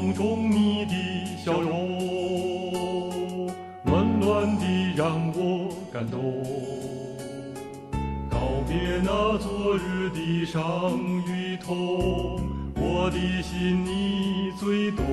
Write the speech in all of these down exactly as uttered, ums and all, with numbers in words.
梦中你的笑容，暖暖地让我感动。告别那昨日的伤与痛，我的心你最懂。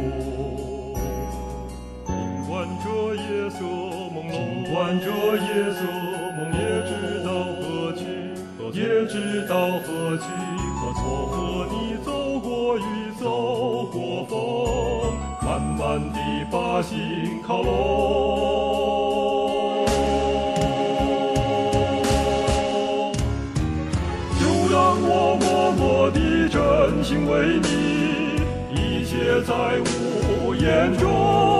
尽管这夜色朦胧，尽管这夜色朦胧，也知道何去何从，也知道何去何从。和你走过雨，走过风，慢慢地把心靠拢。就让我默默地真心为你，一切在无言中。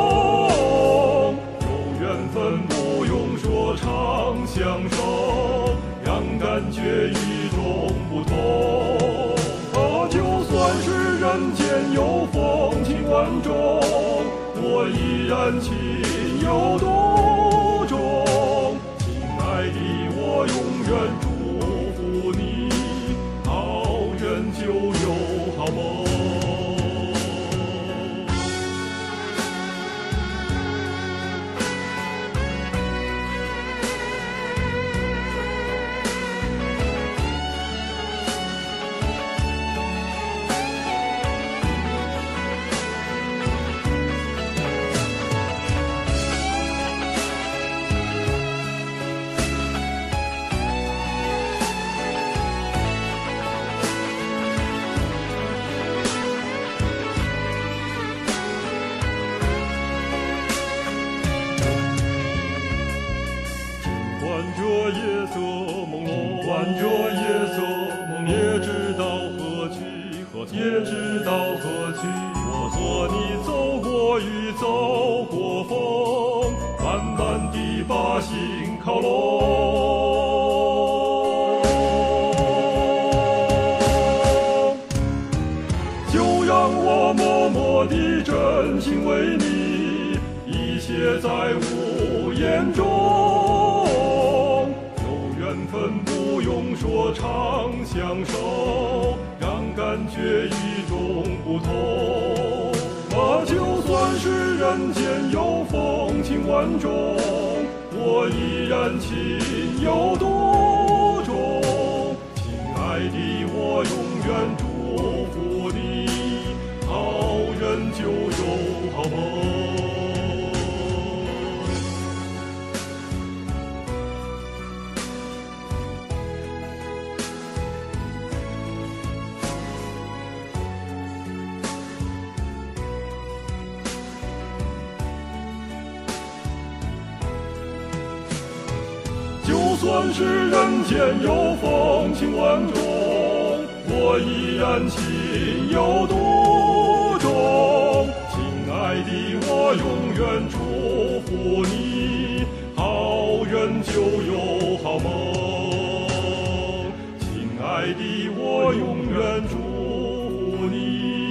有缘分不用说长相守，让感觉与众不同。啊，就算是人间有风情万种，我依然情有独钟。亲爱的，我永远祝福你，好人就有好梦。这夜色朦胧，管这夜色朦胧，也知道何去何从，也知道何去。我和你走过雨，走过风，慢慢地把心靠拢。就让我默默地真心为你，一切在无言中。缘分不用说长相守，让感觉与众不同。啊，就算是人间有风情万种，我依然情有独钟。亲爱的，我永远祝福你，好人就有好梦。就算是人间有风情万种，我依然情有独钟。亲爱的，我永远祝福你，好人就有好梦。亲爱的，我永远祝福你。